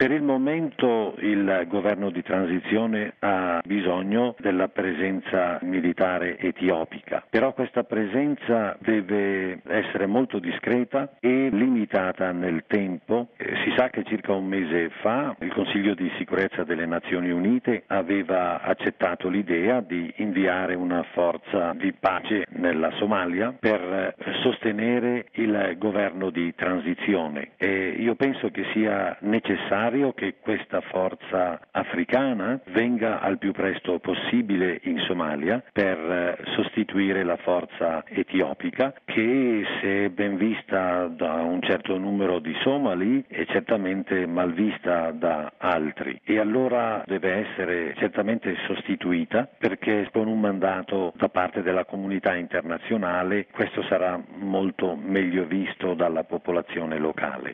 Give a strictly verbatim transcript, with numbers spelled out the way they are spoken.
Per il momento il governo di transizione ha bisogno della presenza militare etiopica, però questa presenza deve essere molto discreta e limitata nel tempo. Eh, si sa che circa un mese fa il Consiglio di sicurezza delle Nazioni Unite aveva accettato l'idea di inviare una forza di pace nella Somalia per sostenere il governo di transizione, e io penso che sia necessario che questa forza africana venga al più presto possibile in Somalia per sostituire la forza etiopica, che se ben vista da un certo numero di somali è certamente mal vista da altri, e allora deve essere certamente sostituita, perché con un mandato da parte della comunità internazionale questo sarà molto meglio visto dalla popolazione locale.